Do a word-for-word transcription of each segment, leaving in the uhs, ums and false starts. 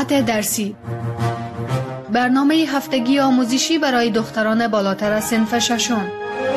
ساعت درسی، برنامه هفتگی آموزشی برای دختران بالاتر از صنف ششم.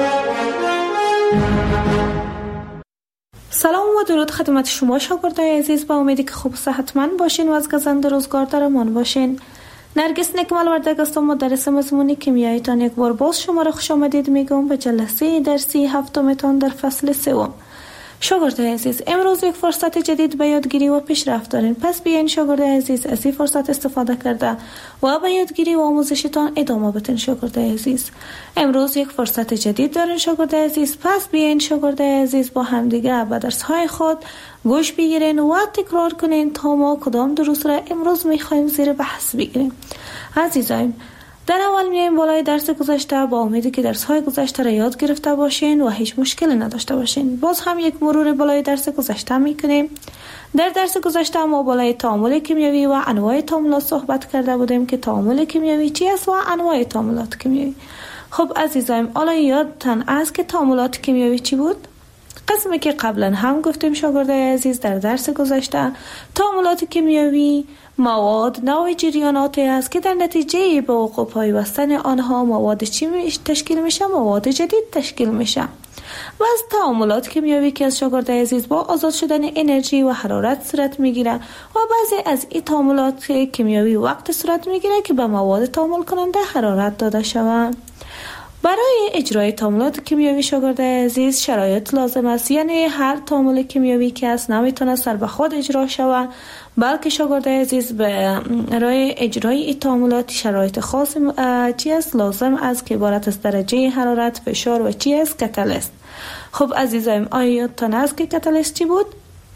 سلام و درود خدمت شما شاگردای عزیز، با امیدی که خوب و صحتمند باشین و از گزند روزگار در امان باشین. نرگس نکمل وردگ هستم، مدرس مضمون کیمیاییتان. یک بار باز شما را خوش آمدید میگم به جلسه درسی هفتمتان در فصل سوم. شاگردای عزیز، امروز یک فرصت جدید به یادگیری و پیشرفت دارین. پس بیاین شاگردای عزیز از این فرصت استفاده کرده و به یادگیری و آموزشتان ادامه بدین. شاگردای عزیز، امروز یک فرصت جدید دارین شاگردای عزیز. پس بیاین شاگردای عزیز با همدیگه به درس‌های خود گوش بگیرین و تکرار کنین تا ما کدام دروس را امروز می‌خوایم زیر بحث بگیریم. عزیزان، در اول میایم بالای درس گذشته با امیدی که درس‌های گذشته را یاد گرفته باشین و هیچ مشکلی نداشته باشین. باز هم یک مرور بالای درس گذشته میکنیم. در درس گذشته ما بالای تعامل کیمیایی و انواع تعاملات صحبت کرده بودیم که تعامل کیمیایی چی است و انواع تعاملات کیمیایی. خب عزیزان، حالا یادتان است که تعاملات کیمیایی چی بود؟ قسمی که قبلا هم گفتیم شاگردای عزیز در درس گذشته، تعاملات کیمیایی مواد نوع جریاناتی است که در نتیجه به وقوع پیوستن آنها مواد چی تشکیل میشه؟ مواد جدید تشکیل میشه. و از تعاملات کیمیایی که از شاگردای عزیز با آزاد شدن انرژی و حرارت صورت میگیره و بعضی از این تعاملات کیمیایی وقت صورت میگیره که به مواد تعامل کننده حرارت داده شود. برای اجرای تعاملات کیمیایی شاگردای عزیز شرایط لازم است، یعنی هر تعامل کیمیایی که است نمیتونه سر به خود اجرا شود، بلکه شاگردای عزیز برای اجرای این تعاملات شرایط خاص چی است لازم است که عبارت از درجه حرارت، فشار و چی است کاتالیست. خب عزیزان، آیا یادتان است که کاتالیست چی بود؟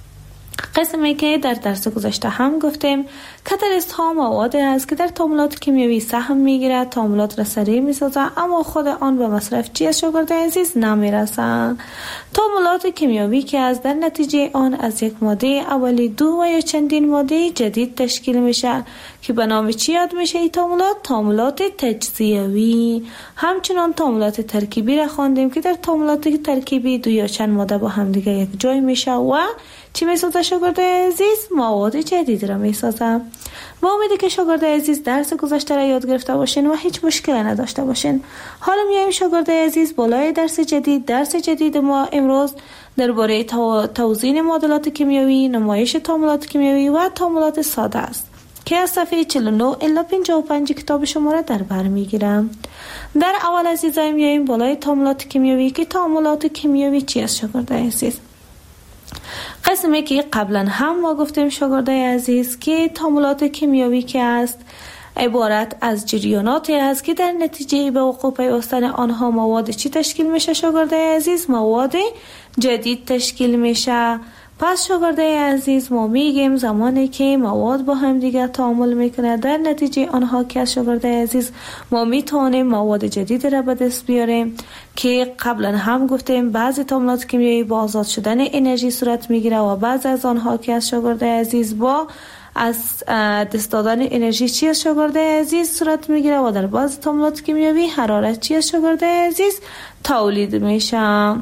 قسمی که در درس گذشته هم گفتیم، کاتالیست ها مواد است که در تعاملات کیمیایی سهم میگیرد، تعاملات را سریع میسازد اما خود آن به مصرف چی از شاگردای عزیز نمیرسند. تعاملات کیمیایی که از در نتیجه آن از یک ماده اولی دو و یا چندین ماده جدید تشکیل میشه که به نام چی یاد میشه این تعاملات؟ تعاملات تجزیوی. همچنان تعاملات ترکیبی را خواندیم که در تعاملات ترکیبی دو یا چند ماده با هم دیگه یک جای میشه و چی میسازه شاگردای عزیز؟ مواد جدید را میسازه. با امیدی که شاگردای عزیز درس گذشته را یاد گرفته باشین و هیچ مشکلی نداشته باشین. حالا میایم شاگردای عزیز بالای درس جدید. درس جدید ما امروز درباره توزیع معادلات کیمیایی، نمایش تعاملات کیمیایی و تعاملات ساده است که از صفحه چهل و نه الی پنجاه و پنج کتاب شما را در بر میگیرم. در اول عزیزان میایم بالای تعاملات کیمیایی که تعاملات کیمیایی چی است شاگردای عزیز؟ قسمی که قبلا هم ما گفتیم شاگردای عزیز که تعاملات کیمیایی که است عبارت از جریاناتی است که در نتیجه به وقوع پیوستن آنها مواد چی تشکیل میشه شاگردای عزیز؟ مواد جدید تشکیل میشه. پس شاگردای عزیز ما میگیم زمانی که مواد با هم دیگه تعامل میکنه در نتیجه آنها که شاگردای عزیز ما میتونیم مواد جدید را به دست بیاریم که قبلا هم گفتیم بعضی تعاملات کیمیایی با آزاد شدن انرژی صورت میگیره و بعضی از آنها که از شاگردای عزیز با از دست دادن انرژی چی از شاگردای عزیز صورت میگیره و در بعضی تعاملات کیمیایی حرارت چی از شاگردای عزیز تولید میشه.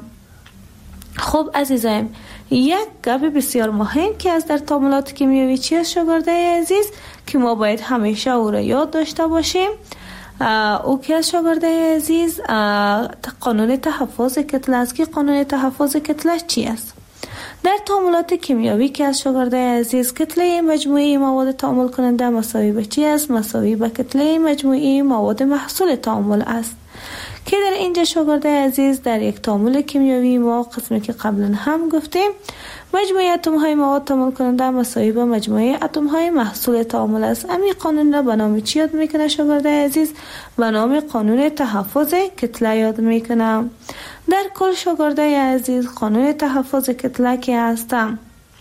خب عزیزان، یک گپ بسیار مهم که از در تعاملات کیمیایی چی است شاگردای عزیز که ما باید همیشه او را یاد داشته باشیم، او که از شاگردای عزیز قانون تحفظ کتله است که قانون تحفظ کتله چی است؟ در تعاملات کیمیایی که از شاگردای عزیز کتله مجموعی مواد تعامل کننده مساوی به چی است؟ مساوی به کتله مجموعی مواد محصول تعامل است که در اینجا شاگردای عزیز در یک تعامل کیمیایی ما قسمی که قبلا هم گفتیم مجموعه اتم های مواد تعامل کننده مساوی به مجموعه اتم های محصول تعامل است. امی قانون را به نام چی یاد میکنه شاگردای عزیز؟ به نام قانون تحفظ کتله یاد میکنم. در کل شاگردای عزیز قانون تحفظ کتله که هستم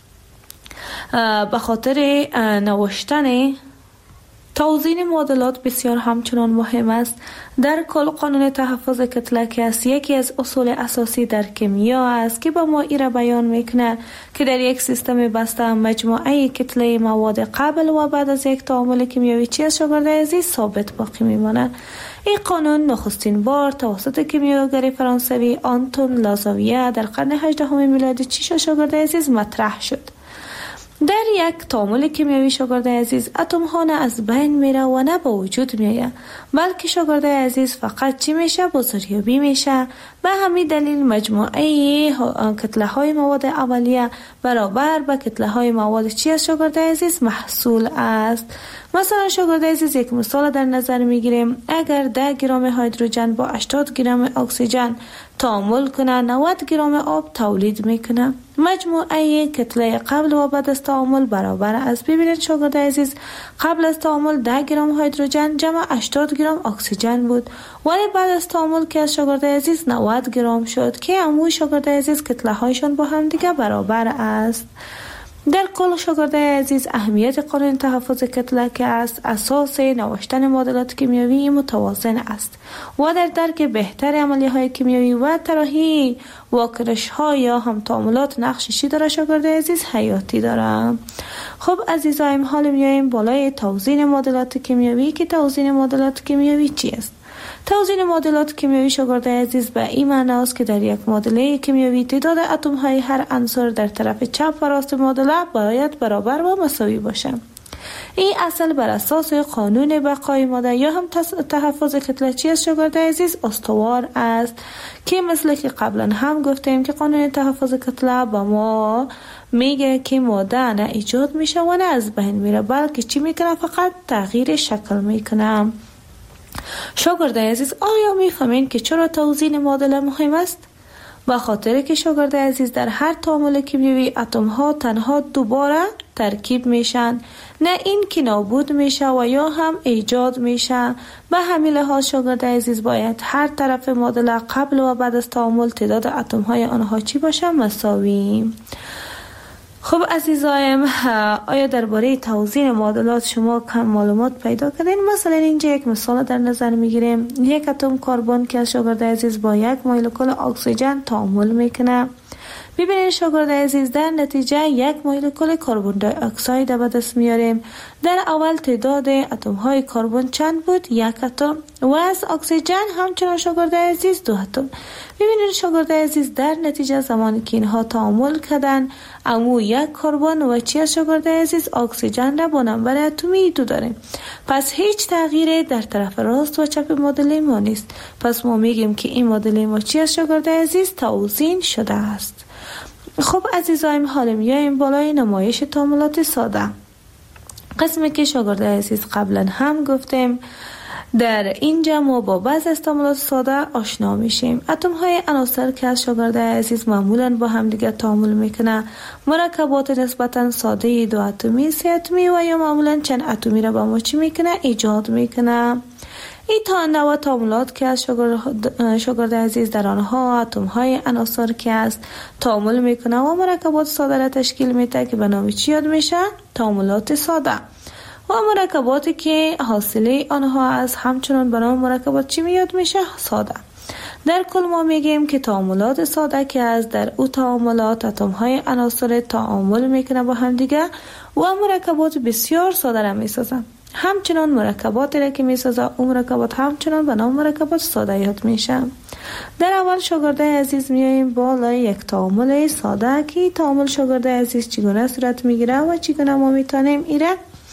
به خاطر نوشتن توزیع معادلات بسیار همچنان مهم است. در کل قانون تحفظ کتله که است یکی از اصول اساسی در کیمیا است که با ما ای را بیان میکنه که در یک سیستم بسته مجموعه کتله مواد قبل و بعد از یک تعامل کیمیایی چی از شاگردای عزیز ثابت باقی میمانه. این قانون نخستین بار توسط کیمیاگر فرانسوی آنتون لازاویه در قرن هجدهم میلادی چی شد شاگردای عزیز مطرح شد در یک تعامل کیمیایی شاگرد عزیز اتم ها نه از بین میره و نه به وجود میآید، بلکه شاگرد عزیز فقط چی میشه؟ بازاریابی میشه. به همین دلیل مجموعه کتله های مواد اولیه برابر به کتله های مواد چی از شاگرد عزیز؟ محصول است. مثلا شاگرد عزیز یک مثال در نظر میگیریم. اگر ده گرم هیدروژن با هشتاد گرم اکسیژن تعامل کنه، نود گرم آب تولید میکنه. مجموعه کتله قبل و بعد از تعامل برابر است. ببینید شاگرد عزیز قبل از تعامل ده گرم هیدروژن جمع هشتاد گرم اکسیژن بود، ولی بعد از تعامل که از شاگرد عزیز نود گرم شد که امو شاگرد عزیز کتله هایشان با هم دیگه برابر است. در کل شاگرد عزیز اهمیت قانون تحفظ کتله که است اساس نوشتن معادلات کیمیایی متوازن است و در درک بهتر عملیه های کیمیایی و طراحی واکنش ها یا هم تعاملات نقشی داره شاگرد عزیز حیاتی داره. خب عزیزایم حال میایم بالای توزیع معادلات کیمیایی که توزیع معادلات کیمیایی چی است؟ توزیع معادلات کیمیایی شاگرد عزیز به این معنی است که در یک معادله کیمیایی تعداد اتم های هر عنصر در طرف چپ و راست معادله باید برابر و مساوی باشه. این اصل بر اساس قانون بقای ماده یا هم تحفظ کتله چی است شاگرد عزیز؟ استوار است که مثل که قبلا هم گفتیم که قانون تحفظ کتله با ما میگه که ماده نه ایجاد میشه و نه از بین میره، بلکه چی میکنه؟ فقط تغییر شکل میکنه. شاگرد عزیز آیا میفهمین که چرا توزیع معادله مهم است؟ به خاطر که شاگرد عزیز در هر تعامل کیمیایی اتم ها تنها دوباره ترکیب میشن، نه این که نابود میشه و یا هم ایجاد میشه. به همین لحاظ شاگرد عزیز باید هر طرف معادله قبل و بعد از تعامل تعداد اتم های آنها چی باشه؟ مساوی. خب عزیزایم آیا درباره توزیع معادلات شما کم معلومات پیدا کردین؟ مثلا اینجا یک مثال در نظر میگیریم. یک اتم کربن که از شاگرد عزیز با یک مولکول اکسیژن تعامل میکنه. ببینید شاگرد عزیز در نتیجه یک مولکول کربن دی اکساید به دست میاریم. در اول تعداد اتم های کربن چند بود؟ یک اتم و از اکسیژن همچنان شاگرد عزیز دو اتم. ببینید شاگرد عزیز در نتیجه زمانی که اینها تعامل کردن امو یک کربن و چی از شاگرد عزیز؟ اکسیژن را با نمبر اتمی دو داریم. پس هیچ تغییری در طرف راست و چپ معادله ما نیست. پس ما میگیم که این معادله ما چی از شاگرد عزیز؟ توزیع شده است. خب عزیزایم حالا میایم بالای نمایش تعاملات ساده. قسمی که شاگرد عزیز قبلا هم گفتیم در اینجا ما با بعض از تعاملات ساده آشنا میشیم. اتم های عناصر که از شاگرد عزیز معمولا با هم دیگه تعامل میکنه مرکبات نسبتا ساده دو اتمی، سه اتمی و یا معمولا چند اتمی را با ما چی میکنه؟ ایجاد میکنه. این تا نوع تعاملات که از شاگرد, شاگرد عزیز در آنها اتم های عناصر که است تعامل میکنه و مرکبات ساده را تشکیل میده که به نام چی یاد میشه؟ تعاملات ساده. و مرکباتی که حاصله آنها از همچنان به نام مرکبات چی میاد میشه؟ ساده. در کل ما میگیم که تعاملات ساده که از در او تعاملات اتم های عناصر تعامل میکنه با هم دیگه و مرکبات بسیار ساده را میسازن. همچنان مرکباتی را که میسازه اون مرکبات همچنان به نام مرکبات ساده یاد میشه. در اول شاگرد عزیز میایم بالای یک تعامل ساده که تعامل شاگرد عزیز چگونه صورت میگیره و چگونه ما میتونیم ایره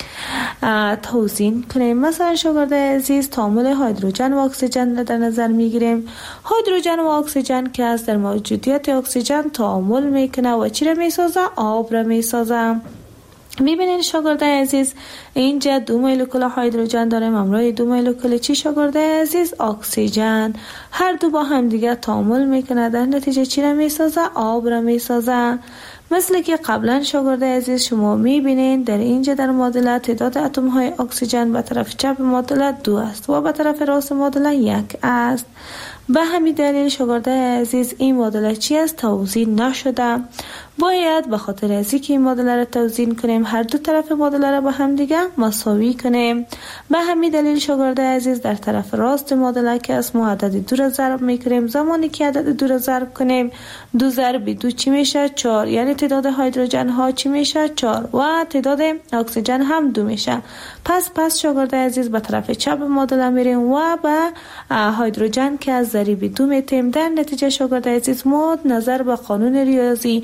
توزیع کنیم. مثلا شاگرد عزیز تعامل هیدروژن و اکسیژن را در نظر میگیریم. هیدروژن و اکسیژن که از در موجودیت اکسیژن تعامل میکنه و چی را میسازه؟ آب را میسازه. میبینید شاگرد عزیز اینجا دو مولکول هیدروژن داریم همراه دو مولکول چی شاگرد عزیز؟ اکسیژن. هر دو با هم دیگه تعامل میکنه در نتیجه چی را میسازه؟ آب را میسازه. مثل که قبلا شاگرد عزیز شما میبینید در اینجا در معادله تعداد اتم های اکسیژن به طرف چپ معادله دو است و به طرف راست معادله یک است. به همین دلیل شاگرد عزیز این معادله چی است؟ توزیع نشده. باید به خاطر از اینکه این معادله را توزیع کنیم هر دو طرف معادله را با هم دیگه مساوی کنیم. به همین دلیل شاگرد عزیز در طرف راست معادله که از ما عدد دو را ضرب میکنیم. زمانی که عدد دو را ضرب کنیم دو ضرب دو چی میشه؟ چهار. یعنی تعداد هیدروژن ها چی میشه؟ چهار و تعداد اکسیژن هم دو میشه. پس پس شاگرد عزیز به طرف چپ معادله میریم و به هیدروژن که از ضریب دو میتیم. در نتیجه شاگرد عزیز ما نظر به قانون ریاضی می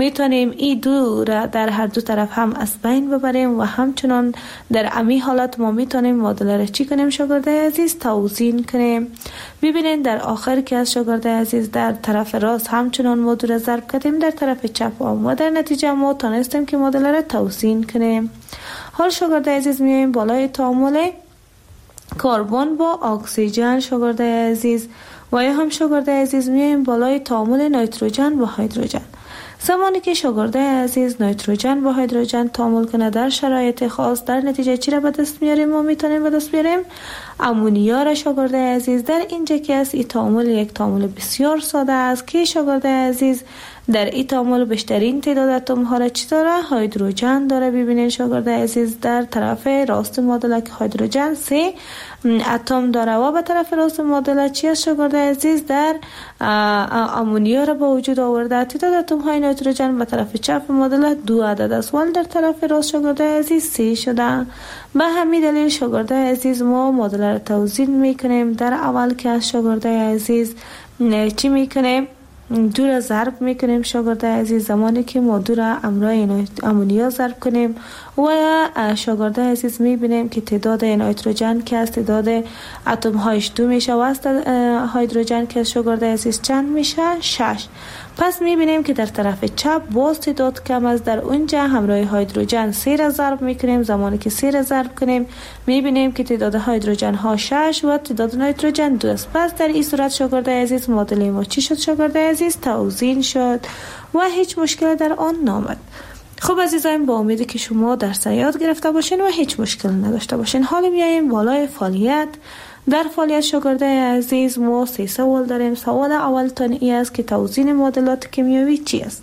میتونیم این دو را در هر دو طرف هم از بین ببریم و همچنان در امی حالت ما میتونیم معادله را چی کنیم شاگرده عزیز؟ توزین کنیم. ببینید در آخر که از شاگرده عزیز در طرف راست همچنان ما دو را ضرب کردیم در طرف چپ و در نتیجه ما تونستیم که معادله را توزین کنیم. حال شاگرده عزیز میایم بالای تعامل کربن با اکسیژن شاگرده عزیز و یا هم شاگرده عزیز میایم بالای تعامل نیتروژن با هیدروژن. زمانی که شاگرده عزیز نیتروژن با هیدروژن تعامل کنه در شرایط خاص در نتیجه چی را به دست میاریم؟ ما میتونیم به دست بیاریم امونیا را شاگرده عزیز. در اینجا که است این تعامل یک تعامل بسیار ساده است که شاگرده عزیز در این تعامل بیشترین تعداد اتم ها را چی داره؟ هیدروژن داره. ببینید شاگرده عزیز در طرف راست معادله که هیدروژن سه اتم داره و به طرف راست معادله چی است شاگرده عزیز؟ در امونیا را به وجود آورده. تعداد اتم های نیتروژن به طرف چپ معادله دو عدد است ولی در طرف راست شاگرده عزیز سه شده. به همین دلیل شاگرده عزیز ما معادله را توزین میکنیم. در اول که از شاگرده عزیز چی میکنیم؟ دو را ضرب میکنیم شاگرده عزیز. زمانی که ما دو را امرای امونیا ضرب کنیم و شاگرده عزیز میبینیم که تعداد نیتروژن که از تعداد اتم هایش دو میشه و از هیدروژن که از شاگرده عزیز چند میشه؟ شش. پس میبینیم که در طرف چپ باز تعداد کم است. در اونجا همراه هیدروژن سه را ضرب میکنیم. زمانی که سه را ضرب کنیم میبینیم که تعداد هیدروژن ها شش و تعداد نیتروژن دو است. پس در این صورت شاگرده عزیز معادله ما چی شد شاگرده عزیز؟ توزین شد و هیچ مشکل در آن نامد. خب عزیزان با امیدی که شما درس یاد گرفته باشین و هیچ مشکل نداشته باشین. حالا میایم بالای فعالیت. در فعالیت شاگرده عزیز ما سه سوال داریم. سوال اول تان ای است که توزین معادلات کیمیایی چی است؟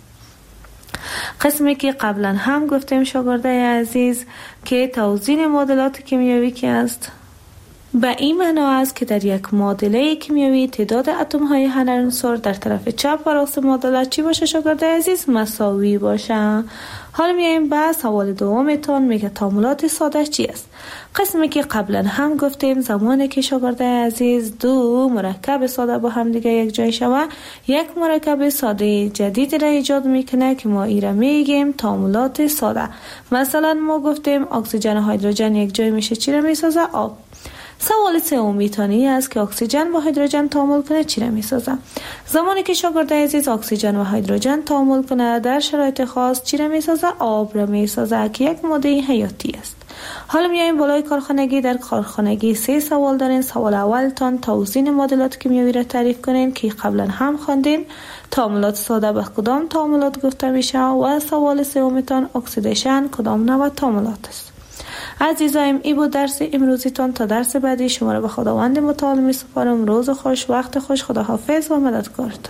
قسمی که قبلا هم گفتیم شاگرده عزیز که توزین معادلات کیمیایی کی است؟ به این معنا است که در یک معادله کیمیایی تعداد اتم های هر عنصر در طرف چپ و راست معادله چی باشه شاگرده عزیز؟ مساوی باشه. حالا میایم به سوال دومتون میگه تعاملات ساده چی است؟ قسمی که قبلا هم گفتیم زمانی که شاگرده عزیز دو مرکب ساده با هم دیگه یک جای شوه یک مرکب ساده جدید را ایجاد میکنه که ما ای را میگیم تعاملات ساده. مثلا ما گفتیم اکسیژن و هیدروژن یک جای میشه چی را میسازه؟ آب. سوال سومی تانی است که اکسیژن با هیدروژن تعامل کنه چی را میسازه؟ زمانی که شاگرده عزیز اکسیژن و هیدروژن تعامل کنه در شرایط خاص چی را میسازه؟ آب را میسازه که یک ماده حیاتی است. حالا میایم بالای کارخانگی. در کارخانگی سه سوال دارین. سوال اول تان توزین معادلات کیمیایی را تعریف کنین که قبلا هم خواندین. تعاملات ساده به کدام تعاملات گفته میشه؟ و سوال سوم تان اکسیدیشن کدام نوع تعاملات است؟ عزیزایم ای بود درس امروزیتان. تا درس بعدی شما را به خداوند متعال می سپارم. روز خوش، وقت خوش، خداحافظ و مددکارتان.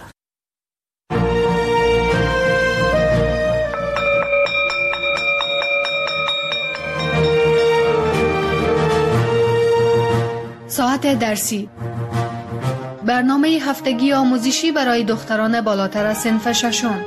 ساعت درسی برنامه هفتگی آموزشی برای دختران بالاتر از صنف ششم.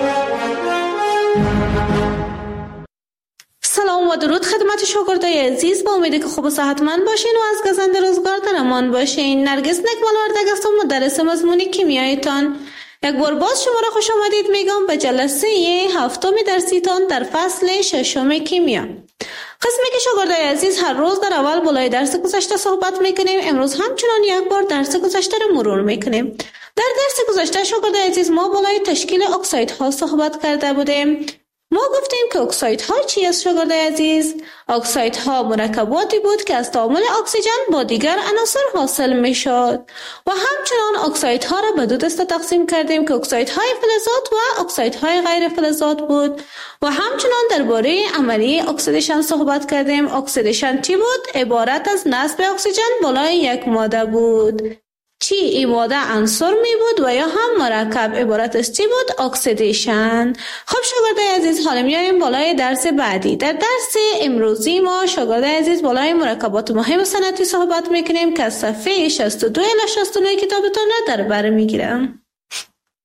سلام و درود خدمت شاگردای عزیز. با امیدی که خوب و صحتمند باشین و از گزند روزگار در امان باشین. نرگس نکمال وردگ هستم، مدرس مضمون کیمیایتان. یک بار باز شما را خوش آمدید میگم به جلسه هفتم درسیتان در فصل ششم کیمیا. قسمی که شاگردای عزیز هر روز در اول بالای درس گذشته صحبت میکنیم، امروز همچنان یک بار درس گذشته را مرور میکنیم. در درس گذشته شاگردای عزیز ما بالای تشکیل اکسایدها صحبت کرده بودیم. ما گفتیم که اکسایدها چی است شاگردای عزیز؟ اکسایدها مرکباتی بود که از تعامل اکسیژن با دیگر عناصر حاصل میشد و همچنان اکسایدها را به دو دسته تقسیم کردیم که اکسایدهای فلزات و اکسایدهای غیر فلزات بود و همچنان درباره عملیه اکسیدیشن صحبت کردیم. اکسیدیشن چی بود؟ عبارت از نصب اکسیژن بالای یک ماده بود. چی این ماده عنصر می بود و یا هم مرکب عبارت از چی بود؟ اکسیدیشن. خب شاگردای عزیز حالا میایم بالای درس بعدی. در درس امروزی ما شاگردای عزیز بالای مرکبات مهم صنعتی صحبت میکنیم که از صفحه شصت و دو الی شصت و نه کتابتون را در بر میگیرم.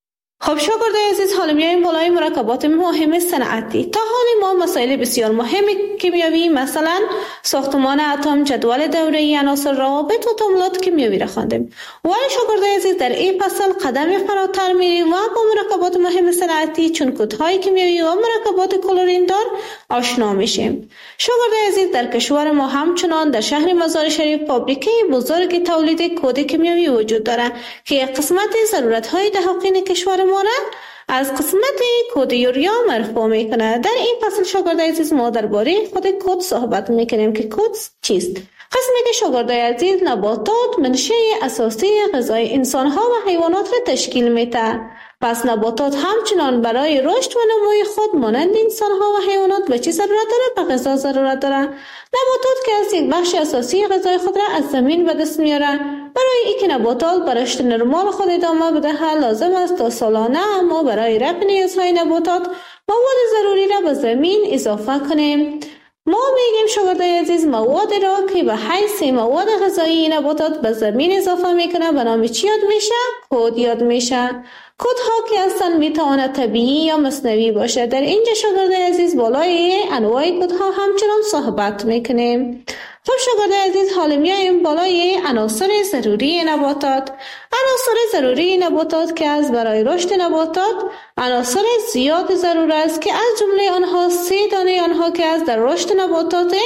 خب شاگردای عزیز، حالا میایم بالای مرکبات مهم صنعتی. تا حالی ما مسائل بسیار مهم کیمیایی مثلا ساختمان اتم، جدول دوره‌ای عناصر، روابط و تعاملات کیمیایی را خواندیم. ولی شاگردای عزیز در این فصل قدم فراتر میریم و با مرکبات مهم صنعتی چون کدهای کیمیایی و مرکبات کلورین دار آشنا میشیم. شاگردای عزیز، در کشور ما همچنان در شهر مزار شریف فابریکه بزرگ تولید کد کیمیایی وجود دارد که یک قسمت ضرورت‌های دهقین کشور ما از قسمت کد یوریا مرفوع میکنه. در این فصل شاگردای عزیز ما درباره خود کد صحبت میکنیم که کد چیست. قسمی که شاگردای عزیز نباتات منشأ اساسی غذای انسانها و حیوانات را تشکیل میده. پس نباتات همچنان برای رشد و نموی خود مانند انسانها و حیوانات به چی ضرورت داره؟ به غذا ضرورت داره. نباتات که از یک بخش اساسی غذای خود را از زمین به دست میاره. برای اینکه نباتات به رشد نرمال خود ادامه بده لازم است تا سالانه ما برای رفع نیازهای نباتات مواد ضروری را به زمین اضافه کنیم. ما میگیم شاگردای عزیز مواد را که به حیث مواد غذایی نباتات به زمین اضافه میکنه به نام چی یاد میشه؟ کد یاد میشه. کدها که اصلا میتواند طبیعی یا مصنوعی باشه. در اینجا شاگردای عزیز بالای انواع کدها همچنان صحبت میکنیم. خب شاگردای عزیز، حالا میایم بالای عناصر ضروری نباتات. عناصر ضروری نباتات که از برای رشد نباتات عناصر زیاد ضرور است که از جمله آنها سه دانه آنها که از در رشد نباتات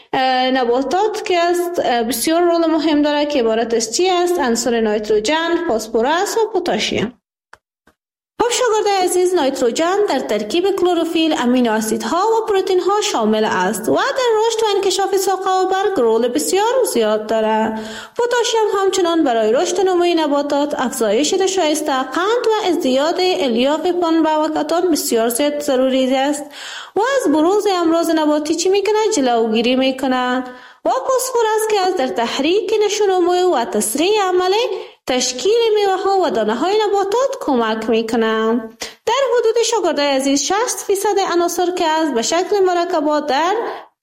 نباتات که است بسیار رول مهم داره که عبارت از چی است؟ عنصر نیتروژن، فسفرس و پتاسیم. خب شاگردای عزیز، نیتروژن در ترکیب کلروفیل، امینو اسیدها و پروتئین ها شامل است و در رشد و انکشاف ساقه و برگ رول بسیار زیاد دارد. پتاسیم همچنان برای رشد و نموی نباتات، افزایش شایسته قند و ازدیاد الیاف پنبه و کتان بسیار زیاد ضروری است و از بروز امراض نباتی چی میکنه؟ جلوگیری میکنه. و فسفرس که از در تحریک نشونموی و تسریع عمل تشکیل میوه ها و دانه های نباتات کمک میکنند. در حدود شاگردای عزیز شصت فیصد عناصر که از به شکل مرکبات در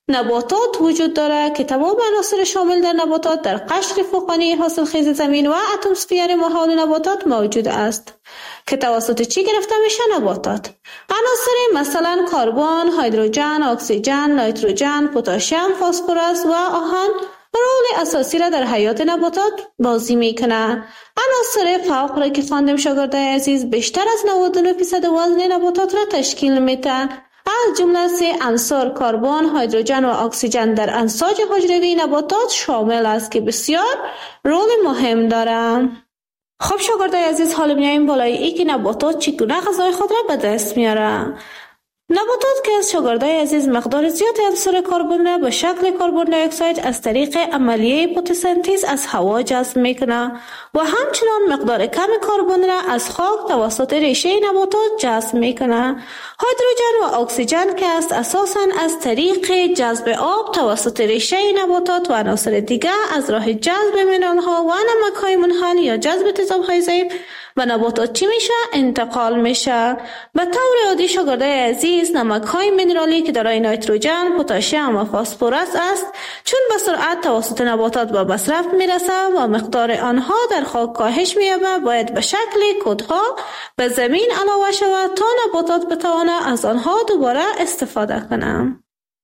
نباتات وجود دارد که تمام عناصر شامل در نباتات در قشر فوقانی حاصلخیز زمین و اتمسفیر محال نباتات موجود است که توسط چی گرفته میشه؟ نباتات. عناصر مثلا کربن، هیدروژن، اکسیژن، نیتروژن، پتاسیم، فسفرس و آهن رول اساسی را در حیات نباتات بازی میکنه. عناصر فوق را که خواندیم شاگردای عزیز بیشتر از نود و نه درصد وزن نباتات را تشکیل میده. از جمله سه عنصر کربن، هیدروژن و اکسیژن در انساج حجروی نباتات شامل است که بسیار رول مهم دارند. خب شاگردای عزیز، حالا میایم بالای ای که نباتات چگونه غذای خود را به دست میاره. نباتات که از شاگردای عزیز مقدار زیاد عنصر کربن را به شکل کربن دی اکساید از طریق عملیه فتوسنتز از هوا جذب میکنه و همچنان مقدار کم کربن را از خاک توسط ریشه نباتات جذب میکنه. هیدروژن و اکسیژن که است اساساً از طریق جذب آب توسط ریشه نباتات و عناصر دیگر از راه جذب منرال‌ها و نمک‌های منحل یا جذب تیزاب‌های ضعیف و نباتات چی میشه؟ انتقال میشه. به طور عادی شاگردای عزیز نمک‌های منرالی که دارای نیتروژن، پتاسیم و فسفرس است چون به سرعت توسط نباتات به مصرف میرسه و مقدار آنها در خاک کاهش می‌یابه باید به شکل کدها به زمین علاوه شود تا نباتات بتوانه از آنها دوباره استفاده کنه.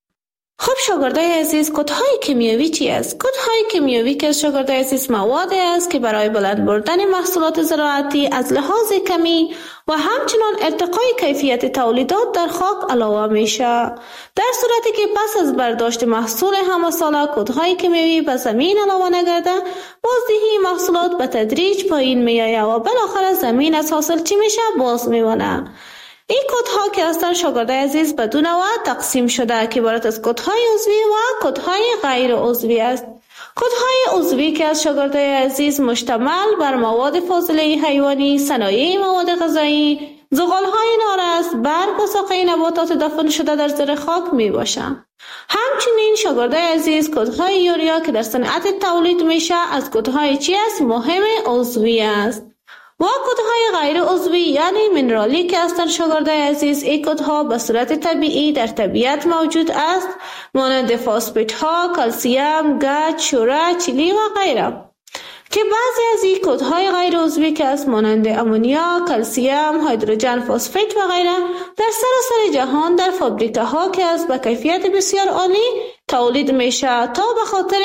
خب شاگردای عزیز، کدهای کیمیایی چی است؟ کدهای کیمیایی که شاگردای عزیز موادی است که برای بلند بردن محصولات زراعتی از لحاظ کمی و همچنان ارتقای کیفیت تولیدات در خاک علاوه میشه. در صورتی که پس از برداشت محصول همه ساله کدهای کیمیایی به زمین علاوه نگرده، بازدهی محصولات به تدریج پایین میآید و بالاخره زمین از حاصل چی میشه؟ باز میمونه. این کدها که هستند شاگردای عزیز به دو نوع تقسیم شده که عبارت از کدهای عضوی و کدهای غیر عضوی است. کدهای عضوی که از شاگردای عزیز مشتمل بر مواد فاضله حیوانی، صنایع مواد غذایی، زغالهای نارس، برگ و ساقه نباتات دفن شده در زیر خاک می باشند. همچنین شاگردای عزیز کدهای یوریا که در صنعت تولید میشه از کدهای چی است؟ مهم عضوی است. و کدهای غیر عضوی یعنی منرالی که هستند شاگردای عزیز این کدها به صورت طبیعی در طبیعت موجود است مانند فسفات ها، کلسیم، گچ، شوره، چلی و غیره. که بعضی از این کدهای غیر عضوی که از مانند امونیا، کلسیم، هیدروژن فسفات و غیره در سراسر جهان در فابریکه ها که از با کیفیت بسیار عالی تولید میشه تا به خاطر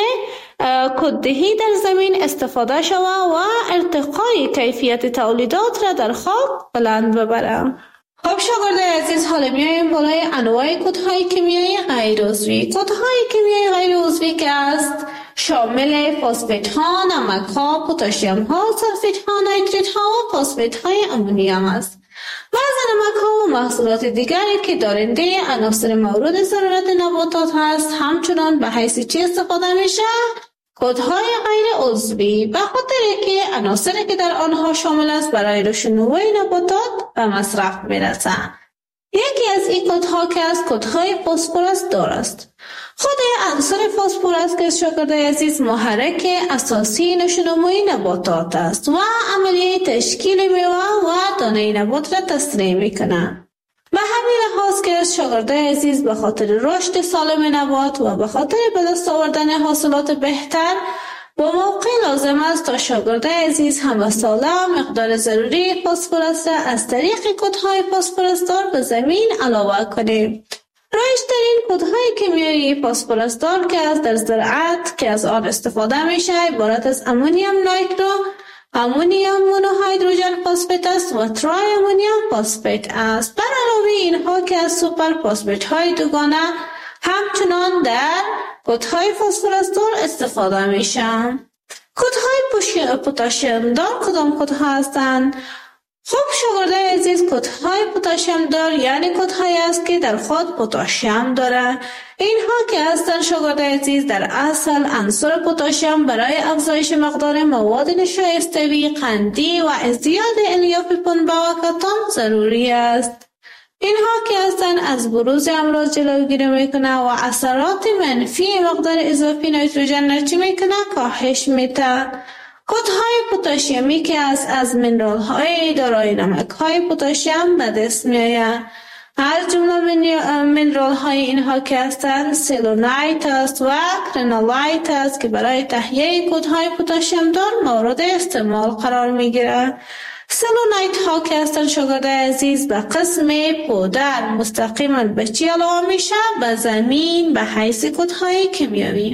کددهی در زمین استفاده شود و ارتقای کیفیت تولیدات را در خاک بلند ببره. خب شاگردای عزیز، حالا میایم بالای انواع کدهای کیمیایی غیر عضوی. کدهای کیمیایی غیر عضوی که است شامل فسفات ها، نمک ها، پتاسیم ها، سلفیت ها، نیتریت ها و فسفات های امونیم است. بعض نمک ها و محصولات دیگری که دارنده عناصر مورد ضرورت نباتات هست همچنان به حیث چی استفاده میشه؟ کدهای غیر عضوی، به خاطر که عناصری که در آنها شامل است برای رشدنموی نباتات به مصرف میرسند. یکی از این کدها که از کدهای فسفرس دار است. خود عنصر فسفرس که شاگردای عزیز محرک اساسی نشونموی نباتات است و عملیه تشکیل میوه و دانه نبات را تسریع میکنه. به همین لحاظ که شاگردای عزیز به خاطر رشد سالم نبات و به خاطر به دست آوردن حاصلات بهتر با موقع لازم است تا شاگردای عزیز همه ساله مقدار ضروری فسفرس را از طریق کدهای فسفرس دار به زمین علاوه کنیم. رایج‌ترین کدهای کیمیایی فسفرس دار که از در زراعت که از آن استفاده میشه عبارت از امونیم نایترو، امونیم مونوهیدروژن فسفات است و ترای امونیم فسفات است. بر علاوه اینها که از سوپر فسفات های دوگانه همچنان در کدهای فسفرس دار استفاده میشن. کدهای پتاسیم دار کدام کدها هستند؟ خب شاگردای عزیز، کدهای پتاسیم دار یعنی کدهایی است که در خود پتاسیم داره. اینها که هستند شاگردای عزیز در اصل عنصر پتاسیم برای افزایش مقدار مواد نشایسته‌ای قندی و ازدیاد الیاف پنبه و کتان ضروری است. اینها که هستند از بروز امراض جلوگیری میکنه و اثرات منفی مقدار اضافی نیتروژن را چی میکنه؟ کاهش میده. کدهای پتاسیمی که از از منرال های دارای نمک های پتاسیم به دست میآید. از جمله منرال های اینها که هستند سلونایت است و کرنولایت است که برای تهیه کدهای پتاسیم دار مورد استعمال قرار میگیره. سلونایت ها که هستند شاگردای عزیز به قسم پودر مستقیما به چی علاوه میشه؟ به زمین به حیث کدهای کیمیایی.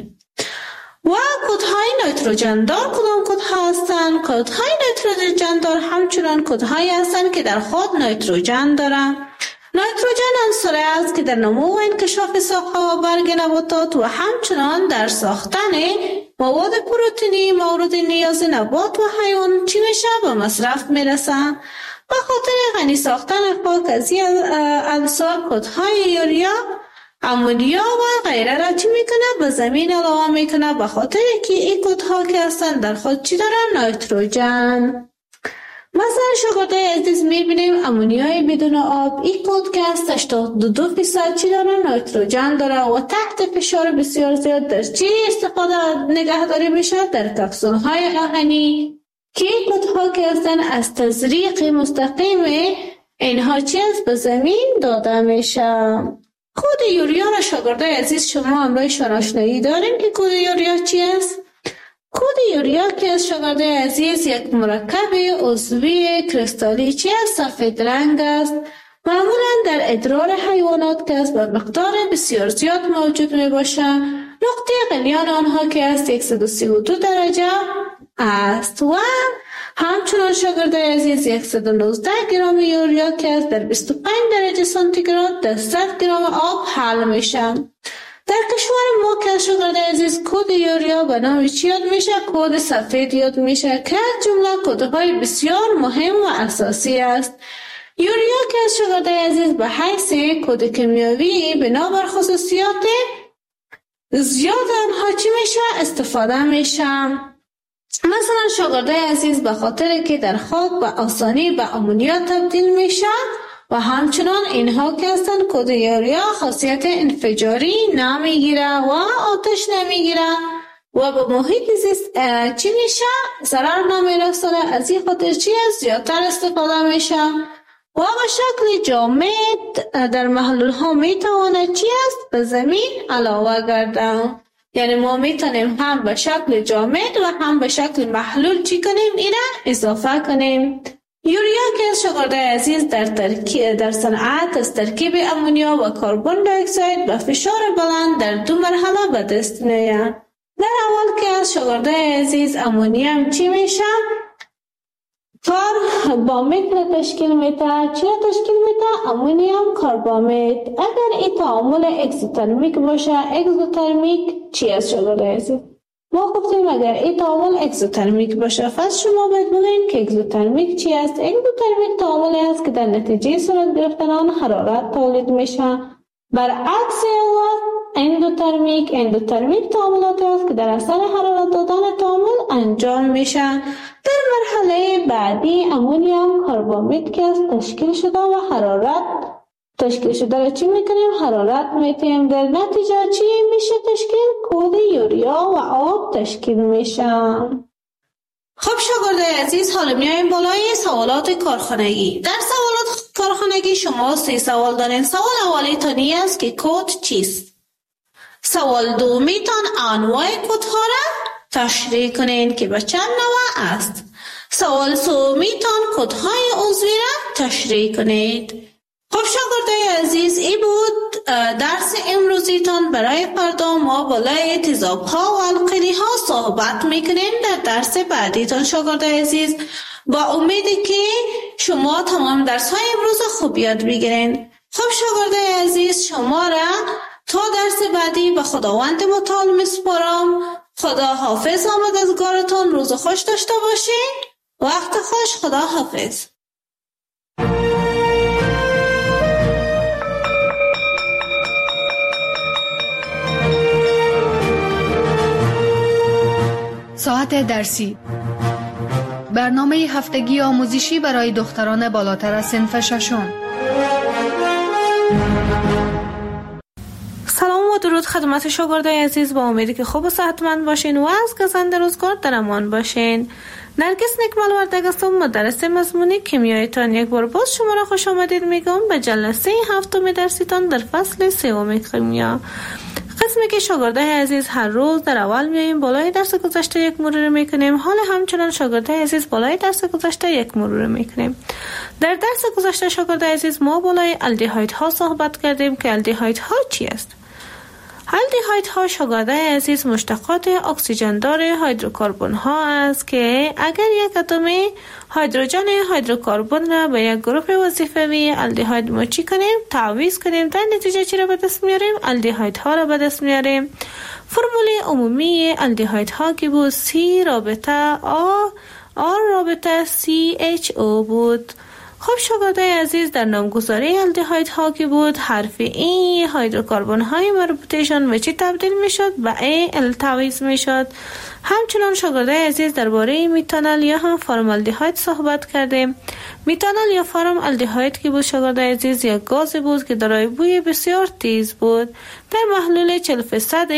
و کدهای نیتروژن دار کدام کدها هستند؟ کدهای نیتروژن دار همچنان کدهایی هستند که در خود نیتروژن دارند. نیتروژن عنصری است که در نمو و انکشاف ساقه و برگ نباتات و همچنان در ساختن مواد پروتئینی مورد نیاز نبات و حیوان چی میشه؟ به مصرف میرسه. به خاطر غنی ساختن خاک از این عنصر کدهای یوریا، امونیا و غیره را چی میکنه؟ به زمین علاوه میکنه، به خاطر که این کدها که هستن در خود چی دارن؟ نیتروژن. مثلا شاگردای عزیز میبینیم امونیای بدون آب، این کد که هست هشتاد و دو درصد چی داره؟ نیتروژن داره و تحت فشار بسیار زیاد در چی استفاده نگهداری میشه؟ در کپسول های آهنی که این کدها که هستن از تزریق مستقیم اینها چی است؟ به زمین داده میشه. کد یوریا را شاگردای عزیز شما امروز آشنایی داریم که کد یوریا چی است؟ کد یوریا که از شاگردای عزیز یک مرکب عضوی کریستالی چی است؟ سفید رنگ است. معمولا در ادرار حیوانات که است به مقدار بسیار زیاد موجود می باشه. نقطه غلیان آنها که است صد و سی و دو درجه است و همچنان شاگردای عزیز صد و نوزده گرم یوریا که است در بیست و پنج درجه سانتیگراد در صد گرم آب حل میشه. در کشور ما که شاگردای عزیز کد یوریا به نام چی یاد میشه؟ کد سفید یاد میشه که از جمله کدهای بسیار مهم و اساسی است. یوریا که از شاگردای عزیز به حیث کد کیمیایی بنابر خصوصیات زیاد آنها چی میشه؟ استفاده میشه. مثلا شاگردای عزیز به خاطر که در خاک به آسانی به امونیا تبدیل میشه و همچنان اینها که هستند کد یوریا خاصیت انفجاری نمیگیره و آتش نمیگیره و به محیط زیست چی میشه؟ ضرر نمیرسونه. از این خاطر چی است؟ زیادتر استفاده میشه و به شکل جامد در محلول ها میتواند چی است؟ به زمین علاوه گردن. یعنی ما میتونیم هم به شکل جامد و هم به شکل محلول چی کنیم؟ اینا اضافه کنیم. یوریا که از شاگردای عزیز در ترکیب در صنعت از ترکیب امونیا و کربن دی اکساید به فشار بلند در دو مرحله به دست میآید. در اول که از شاگردای عزیز امونیا چی میشه؟ کاربامیت را تشکیل میده. چی را تشکیل میده؟ امونیوم کاربامیت. اگر این تعامل اکزوترمیک باشه، اکزوترمیک چی است شاگردای عزیز؟ ما گفتیم اگر این تعامل اکزوترمیک باشه، پس شما باید بگوییم که اکزوترمیک چی است؟ اکزوترمیک تعاملی است که در نتیجه صورت گرفتن آن حرارت تولید میشه. برعکس اندوترمیک اندوترمیک تعاملاتی است که در اثر حرارت دادن تعامل انجام میشه. در مرحله بعدی امونیوم کاربامیت که است تشکیل شده و حرارت تشکیل شده را چی میکنیم؟ حرارت میتیم. در نتیجه چی میشه تشکیل؟ کود یوریا و آب تشکیل میشه. خب شاگردای عزیز، حالا میایم بالای سوالات کارخانگی. در سوالات کارخانگی شما سه سوال دارین. سوال اولی تانی است که کد چیست؟ سوال دومی تان انواع کدها را تشریح کنین که به چند نوع است. سوال سومی تان کدهای عضوی را تشریح کنید. خب شاگردای عزیز، این بود درس امروزی تان. برای فردا ما بالای تیزاب ها و القلی ها صحبت میکنیم در درس بعدی تان شاگردای عزیز. با امیدی که شما تمام درس های امروز خوب یاد بگیرین. خب شاگردای عزیز، شما را تا درس بعدی به خداوند متعال میسپارم. خدا حافظ. آمدزگارتان روز خوش داشته باشین. وقت خوش. خدا حافظ. ساعت درسی، برنامه هفتگی آموزشی برای دختران بالاتر از صنف ششم. سلام و درود خدمت شاگردای عزیز. با امیدی که خوب و صحتمند باشین و از گزند روزگار در امان باشین. نرگس نکمل وردگ هستم، مدرس مضمون کیمیایتان. یک بار باز شما را خوش آمدید میگم به جلسه هفتم درسیتان در فصل سوم کیمیا. قسمی که شاگردای عزیز هر روز در اول میاییم بالای درس گذشته یک مرور میکنیم. حال همچنان شاگردای عزیز بالای درس گذشته یک مرور میکنیم. در درس گذشته شاگردای عزیز ما بالای الدیهایدها صحبت کردیم که الدیهایدها چی است؟ الدیهایدها شاگردای عزیز مشتقات اکسیژن دار هیدروکربن ها است که اگر یک اتم هیدروژن هیدروکربن را به یک گروه وظیفوی الدیهاید ما چی کنیم؟ تعویض کنیم. در نتیجه چی را به دست میاریم؟ الدیهایدها را به دست میاریم. فرمول عمومی الدیهایدها که بود سی رابطه آ آر رابطه سی اچ او بود. خب شاگردای عزیز، در نامگذاری الدیهایدها که بود حرف ای هیدروکربن های مربوطهشان به چی تبدیل میشد؟ به ای ال تعویض میشد. همچنان شاگردای عزیز درباره میتانل یا هم فرمالدیهاید صحبت کردیم. میتانل یا فرمالدیهاید که بود شاگردای عزیز یک گاز بود که دارای بوی بسیار تیز بود. در محلول چهل درصد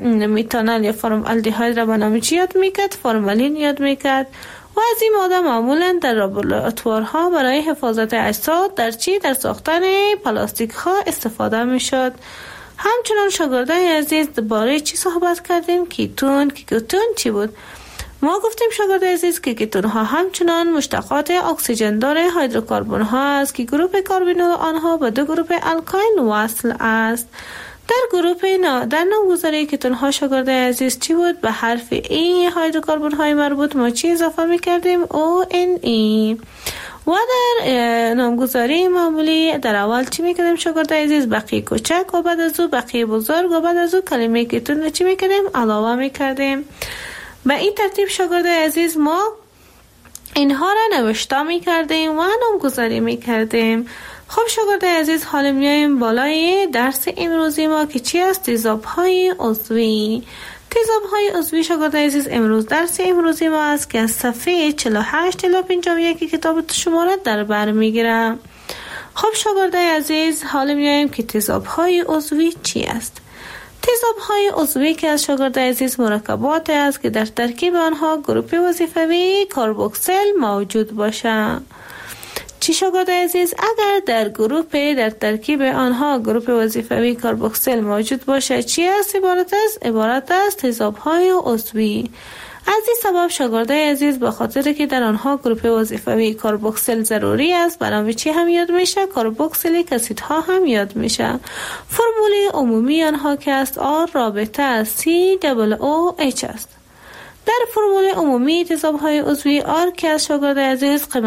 میتانل یا فرمالدیهاید را به نام چی یاد میکرد؟ فرمالین یاد میکرد. و از این ماده معمولا در لابراتوارها برای حفاظت اجساد در چی در ساختن پلاستیک ها استفاده می شد. همچنان شاگردای عزیز درباره چی صحبت کردیم؟ کیتون. کیتون چی بود؟ ما گفتیم شاگردای عزیز که کیتون ها همچنان مشتقات اکسیژن دار هیدروکربن ها است که گروه کربنول آنها به دو گروه الکایل وصل است. در گروه نا در نامگذاری کیتون ها شاگردای عزیز چی بود؟ به حرف ای هیدروکربن های مربوط ما چی اضافه میکردیم؟ او ان ای. و در نامگذاری معمولی در اول چی میکردیم شاگردای عزیز؟ بقیه کوچک و بعد از او بقیه بزرگ و بعد از او کلمه کیتون چی میکردیم؟ علاوه میکردیم. به این ترتیب شاگردای عزیز ما اینها را نوشته میکردیم و نامگذاری میکردیم. خب شاگردای عزیز، حالا میایم بالای درس امروزی ما که چی است؟ تیزاب های عضوی. تیزاب های عضوی شاگردای عزیز امروز درس امروزی ما است که از صفحه چهل و هشت الی پنجاه و یک کتاب شما را در بر میگیرم. خب شاگردای عزیز، حالا میایم که تیزاب های عضوی چی است؟ تیزاب های عضوی که از شاگردای عزیز مرکبات است که در ترکیب آنها گروه وظیفوی کربوکسیل موجود باشه. چی شاگرد عزیز، اگر در گروپ در ترکیب آنها گروپ وظیفوی کاربوکسیل موجود باشه چی است؟ عبارت است عبارت است تضادهای عضوی. از این سبب شاگرد عزیز به خاطر که در آنها گروپ وظیفوی کاربوکسیل ضروری است برای چی هم یاد میشه؟ کاربوکسیلیک اسیدها هم یاد میشه. فرمول عمومی آنها که است آر رابطه سی دبل او اچ است. در فرمول عمومی تضادهای عضوی آر که از شاگرد عزیز